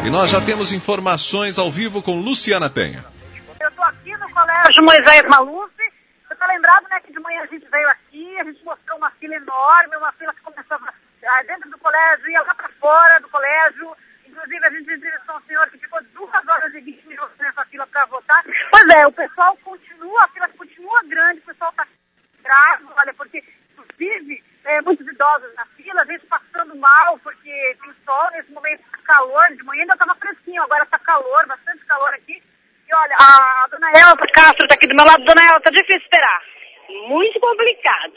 E nós já temos informações ao vivo com Luciana Penha. Eu estou aqui no Colégio Moisés Maluf. Você está lembrado, né, que de manhã a gente veio aqui, a gente mostrou uma fila enorme, uma fila que começava dentro do colégio, ia lá para fora do colégio. Inclusive, a gente entrevistou um senhor que ficou 2 horas e 20 minutos nessa fila para votar. Pois é, o pessoal continua, a fila continua grande, o pessoal está bravo, olha, porque, inclusive, muitos idosos na fila, a gente passando mal, porque tem sol, nesse momento está calor, de manhã ainda estava fresquinho, agora está calor, bastante calor aqui. E olha, a dona Elza Castro está aqui do meu lado. Dona Elza, está difícil esperar. Muito complicado.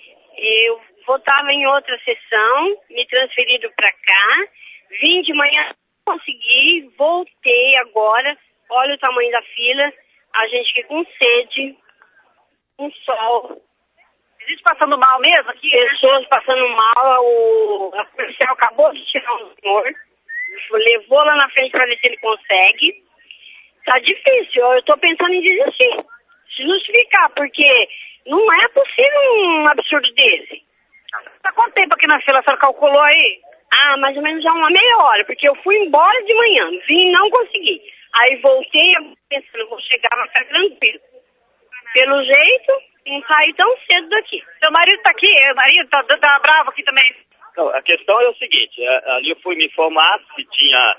Eu votava em outra sessão, me transferiram para cá, vim de manhã, consegui, voltei agora, olha o tamanho da fila, a gente aqui com sede, com sol. A gente passando mal mesmo aqui? Pessoas passando mal, a policial acabou de tirar um senhor, levou lá na frente para ver se ele consegue. Tá difícil, eu tô pensando em desistir, se justificar, porque não é possível um absurdo desse. Tá quanto tempo aqui na fila, a senhora calculou aí? Ah, mais ou menos já uma meia hora, porque eu fui embora de manhã, vim e não consegui. Aí voltei pensando, vou chegar, vai ficar tranquilo. Pelo jeito, não saí tão cedo daqui. Seu marido tá aqui, o marido tá bravo aqui também. Não, a questão é o seguinte, ali eu fui me informar se tinha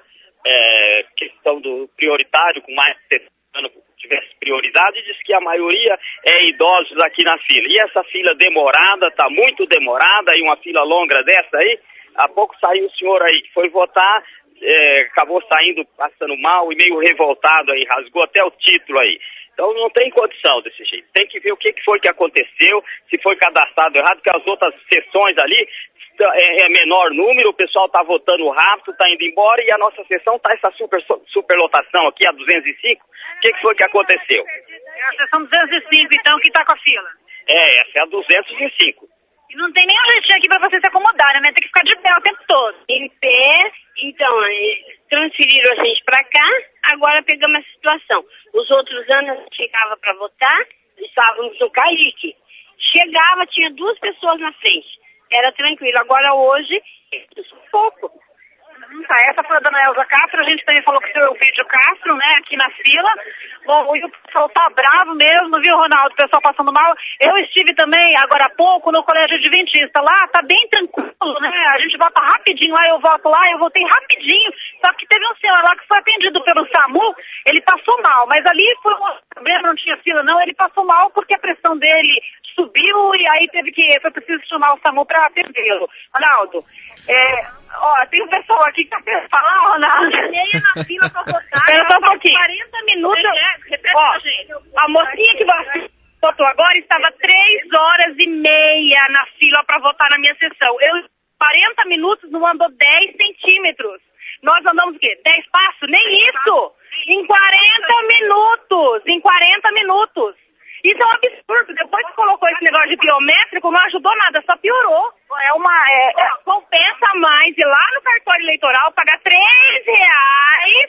questão do prioritário, com mais de 60 anos tivesse prioridade, e disse que a maioria é idosos aqui na fila. E essa fila demorada, tá muito demorada, e uma fila longa dessa aí, há pouco saiu o senhor aí que foi votar, acabou saindo, passando mal e meio revoltado aí, rasgou até o título aí. Então não tem condição desse jeito. Tem que ver o que foi que aconteceu, se foi cadastrado errado, porque as outras sessões ali é menor número, o pessoal está votando rápido, está indo embora, e a nossa sessão está essa superlotação aqui, a 205. O que foi que aconteceu? É a sessão 205, então, que está com a fila. Essa é a 205. E não tem nem um jeitinho aqui para você se acomodar, né? Tem que ficar de pé o tempo todo. Em pé, então, transferiram a gente para cá, agora pegamos essa situação. Os outros anos a gente ficava para votar, estávamos no Caique. Chegava, tinha 2 pessoas na frente. Era tranquilo. Agora hoje, pouco. Tá, essa foi a dona Elza Castro. A gente também falou com o seu Elpidio Castro, né, aqui na fila. Bom, e o pessoal tá bravo mesmo, viu, Ronaldo? O pessoal passando mal. Eu estive também, agora há pouco, no Colégio Adventista. Lá tá bem tranquilo, né? A gente vota rapidinho lá, eu voto lá, eu votei rapidinho. Só que teve um senhor lá que foi atendido pelo SAMU, ele passou mal. Mas ali foi um problema, não tinha fila, não. Ele passou mal porque a pressão dele subiu e aí foi preciso chamar o SAMU para atendê-lo. Ronaldo, tem um pessoal aqui que tá querendo falar, Ronaldo. Meia na fila pra votar. Espera só um pouquinho. 40 minutos. A mocinha que votou agora estava 3 horas e meia na fila para votar na minha sessão. 40 minutos não andou 10 centímetros. Nós andamos o quê? 10 passos? Nem isso! Em 40 minutos! Em 40 minutos! Isso é um absurdo. Depois que colocou esse negócio de biométrico, não ajudou nada, só piorou. Compensa mais ir lá no cartório eleitoral, pagar R$3.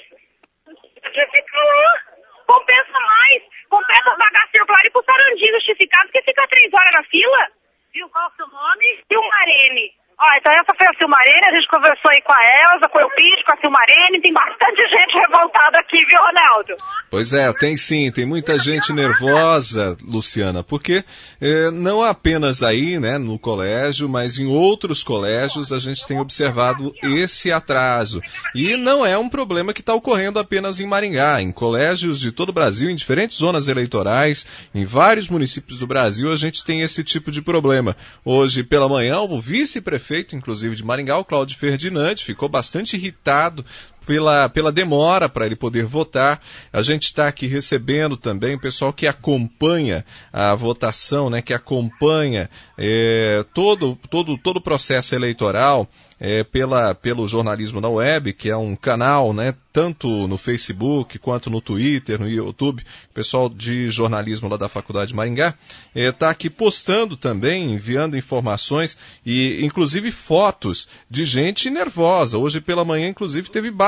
Compensa mais. Compensa pagar circular e pro Sarandi justificado, que fica 3 horas na fila. Viu qual é o seu nome? Silmarene. Então essa foi a Silmarene, a gente conversou aí com a Elza, com o Elpidio, com a Silmarene, tem bastante gente revoltada aqui, viu, Ronaldo? Pois é, tem sim, tem muita gente nervosa, Luciana, porque não apenas aí, né, no colégio, mas em outros colégios a gente tem observado esse atraso. E não é um problema que está ocorrendo apenas em Maringá, em colégios de todo o Brasil, em diferentes zonas eleitorais, em vários municípios do Brasil a gente tem esse tipo de problema. Hoje pela manhã o vice-prefeito, inclusive de Maringá, o Cláudio Ferdinand, ficou bastante irritado pela demora para ele poder votar. A gente está aqui recebendo também o pessoal que acompanha a votação, né, que acompanha todo o processo eleitoral pelo jornalismo na web, que é um canal, né, tanto no Facebook quanto no Twitter, no YouTube. O pessoal de jornalismo lá da Faculdade de Maringá está aqui postando também, enviando informações e inclusive fotos de gente nervosa. Hoje pela manhã, inclusive, teve bate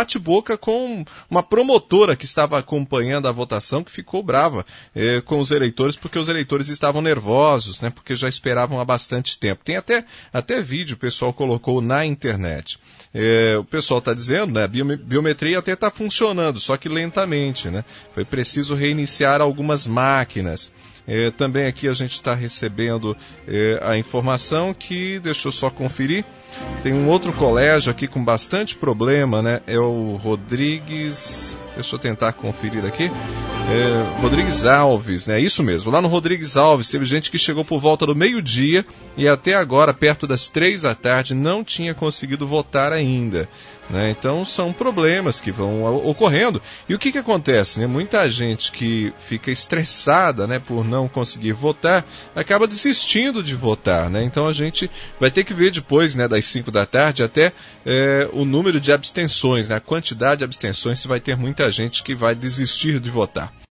bate-boca com uma promotora que estava acompanhando a votação, que ficou brava com os eleitores, porque os eleitores estavam nervosos, né, porque já esperavam há bastante tempo. Tem até vídeo o pessoal colocou na internet. O pessoal está dizendo, né, a biometria até está funcionando, só que lentamente, né? Foi preciso reiniciar algumas máquinas. Também aqui a gente está recebendo a informação que, deixa eu só conferir, tem um outro colégio aqui com bastante problema, né? É o Rodrigues, deixa eu tentar conferir aqui, Rodrigues Alves, né? Isso mesmo, lá no Rodrigues Alves teve gente que chegou por volta do meio-dia e até agora, perto das 3 da tarde, não tinha conseguido votar ainda. Né? Então são problemas que vão ocorrendo. E o que acontece? Né? Muita gente que fica estressada, né, por não conseguir votar, acaba desistindo de votar. Né? Então a gente vai ter que ver depois, né, das 5 da tarde até o número de abstenções, né? A quantidade de abstenções, se vai ter muita gente que vai desistir de votar.